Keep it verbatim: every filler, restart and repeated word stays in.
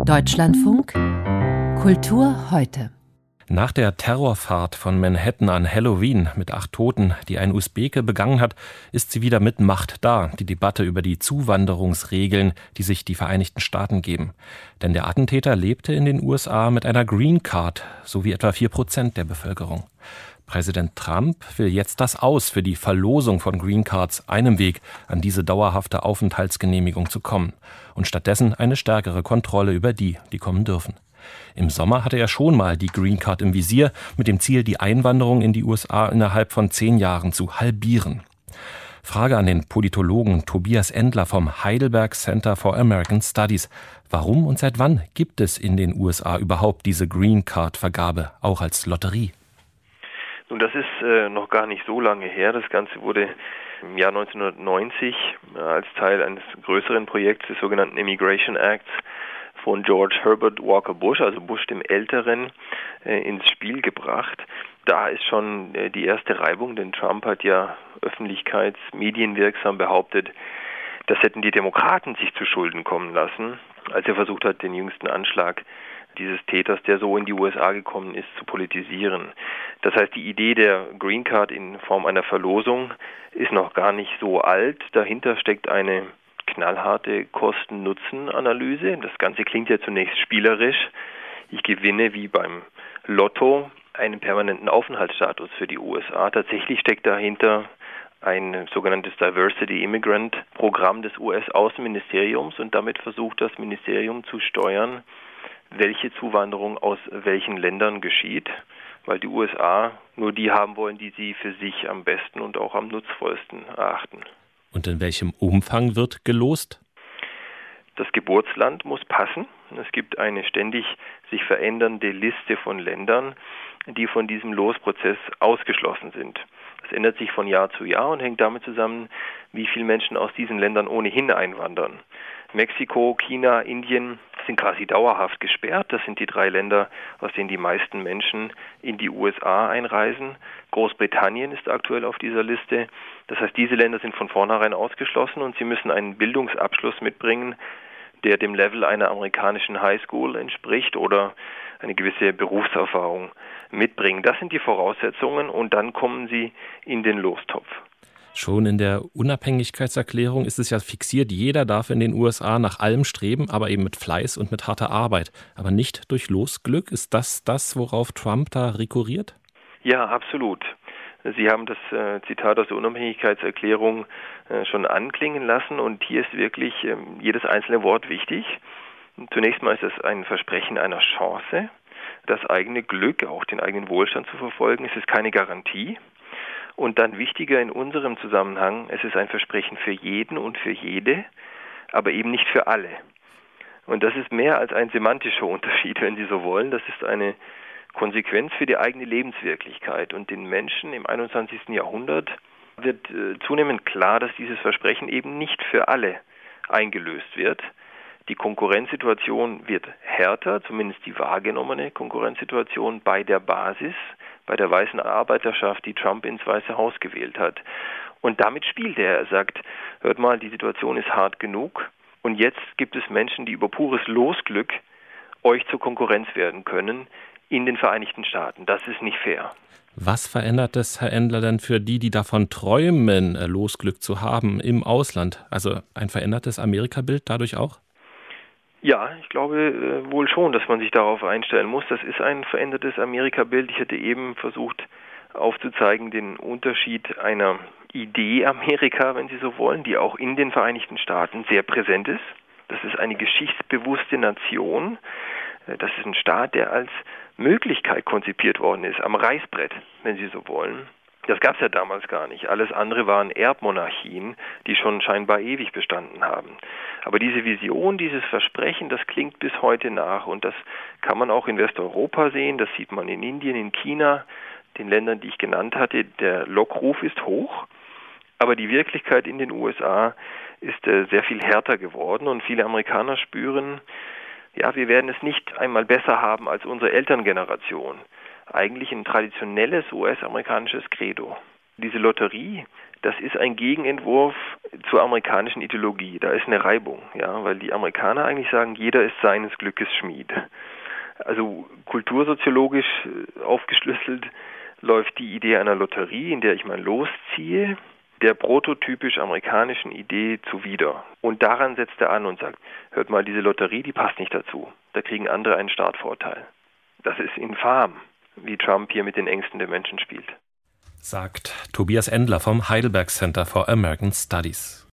Deutschlandfunk Kultur heute. Nach der Terrorfahrt von Manhattan an Halloween mit acht Toten, die ein Usbeke begangen hat, ist sie wieder mit Macht da, die Debatte über die Zuwanderungsregeln, die sich die Vereinigten Staaten geben. Denn der Attentäter lebte in den U S A mit einer Green Card, so wie etwa vier Prozent der Bevölkerung. Präsident Trump will jetzt das Aus für die Verlosung von Green Cards, einem Weg, an diese dauerhafte Aufenthaltsgenehmigung zu kommen. Und stattdessen eine stärkere Kontrolle über die, die kommen dürfen. Im Sommer hatte er schon mal die Green Card im Visier, mit dem Ziel, die Einwanderung in die U S A innerhalb von zehn Jahren zu halbieren. Frage an den Politologen Tobias Endler vom Heidelberg Center for American Studies. Warum und seit wann gibt es in den U S A überhaupt diese Green Card-Vergabe, auch als Lotterie? Nun, das ist äh, noch gar nicht so lange her. Das Ganze wurde im Jahr neunzehnhundertneunzig äh, als Teil eines größeren Projekts des sogenannten Immigration Acts von George Herbert Walker Bush, also Bush dem Älteren, äh, ins Spiel gebracht. Da ist schon äh, die erste Reibung, denn Trump hat ja öffentlichkeitsmedienwirksam behauptet, das hätten die Demokraten sich zu Schulden kommen lassen, als er versucht hat, den jüngsten Anschlag dieses Täters, der so in die U S A gekommen ist, zu politisieren. Das heißt, die Idee der Green Card in Form einer Verlosung ist noch gar nicht so alt. Dahinter steckt eine knallharte Kosten-Nutzen-Analyse. Das Ganze klingt ja zunächst spielerisch. Ich gewinne wie beim Lotto einen permanenten Aufenthaltsstatus für die U S A. Tatsächlich steckt dahinter ein sogenanntes Diversity Immigrant Programm des U S-Außenministeriums und damit versucht das Ministerium zu steuern, welche Zuwanderung aus welchen Ländern geschieht, weil die U S A nur die haben wollen, die sie für sich am besten und auch am nutzvollsten erachten. Und in welchem Umfang wird gelost? Das Geburtsland muss passen. Es gibt eine ständig sich verändernde Liste von Ländern, die von diesem Losprozess ausgeschlossen sind. Das ändert sich von Jahr zu Jahr und hängt damit zusammen, wie viele Menschen aus diesen Ländern ohnehin einwandern. Mexiko, China, Indien sind quasi dauerhaft gesperrt. Das sind die drei Länder, aus denen die meisten Menschen in die U S A einreisen. Großbritannien ist aktuell auf dieser Liste. Das heißt, diese Länder sind von vornherein ausgeschlossen und sie müssen einen Bildungsabschluss mitbringen, der dem Level einer amerikanischen Highschool entspricht oder eine gewisse Berufserfahrung mitbringen. Das sind die Voraussetzungen und dann kommen sie in den Lostopf. Schon in der Unabhängigkeitserklärung ist es ja fixiert, jeder darf in den U S A nach allem streben, aber eben mit Fleiß und mit harter Arbeit. Aber nicht durch Losglück. Ist das das, worauf Trump da rekurriert? Ja, absolut. Sie haben das äh, Zitat aus der Unabhängigkeitserklärung äh, schon anklingen lassen und hier ist wirklich äh, jedes einzelne Wort wichtig. Zunächst mal ist es ein Versprechen einer Chance, das eigene Glück, auch den eigenen Wohlstand zu verfolgen. Es ist keine Garantie. Und dann wichtiger in unserem Zusammenhang, es ist ein Versprechen für jeden und für jede, aber eben nicht für alle. Und das ist mehr als ein semantischer Unterschied, wenn Sie so wollen. Das ist eine Konsequenz für die eigene Lebenswirklichkeit. Und den Menschen im einundzwanzigsten Jahrhundert wird äh, zunehmend klar, dass dieses Versprechen eben nicht für alle eingelöst wird. Die Konkurrenzsituation wird härter, zumindest die wahrgenommene Konkurrenzsituation bei der Basis, bei der weißen Arbeiterschaft, die Trump ins Weiße Haus gewählt hat. Und damit spielt er. Er sagt, hört mal, die Situation ist hart genug und jetzt gibt es Menschen, die über pures Losglück euch zur Konkurrenz werden können in den Vereinigten Staaten. Das ist nicht fair. Was verändert es, Herr Endler, denn für die, die davon träumen, Losglück zu haben im Ausland? Also ein verändertes Amerikabild dadurch auch? Ja, ich glaube äh, wohl schon, dass man sich darauf einstellen muss. Das ist ein verändertes Amerikabild. Ich hatte eben versucht aufzuzeigen den Unterschied einer Idee Amerika, wenn Sie so wollen, die auch in den Vereinigten Staaten sehr präsent ist. Das ist eine geschichtsbewusste Nation. Das ist ein Staat, der als Möglichkeit konzipiert worden ist, am Reißbrett, wenn Sie so wollen. Das gab es ja damals gar nicht. Alles andere waren Erbmonarchien, die schon scheinbar ewig bestanden haben. Aber diese Vision, dieses Versprechen, das klingt bis heute nach. Und das kann man auch in Westeuropa sehen, das sieht man in Indien, in China, den Ländern, die ich genannt hatte. Der Lockruf ist hoch, aber die Wirklichkeit in den U S A ist äh, sehr viel härter geworden. Und viele Amerikaner spüren, ja, wir werden es nicht einmal besser haben als unsere Elterngeneration. Eigentlich ein traditionelles U S-amerikanisches Credo. Diese Lotterie, das ist ein Gegenentwurf zur amerikanischen Ideologie. Da ist eine Reibung, ja, weil die Amerikaner eigentlich sagen, jeder ist seines Glückes Schmied. Also kultursoziologisch aufgeschlüsselt läuft die Idee einer Lotterie, in der ich mein Los ziehe, der prototypisch amerikanischen Idee zuwider. Und daran setzt er an und sagt, hört mal, diese Lotterie, die passt nicht dazu. Da kriegen andere einen Startvorteil. Das ist infam, wie Trump hier mit den Ängsten der Menschen spielt. Sagt Tobias Endler vom Heidelberg Center for American Studies.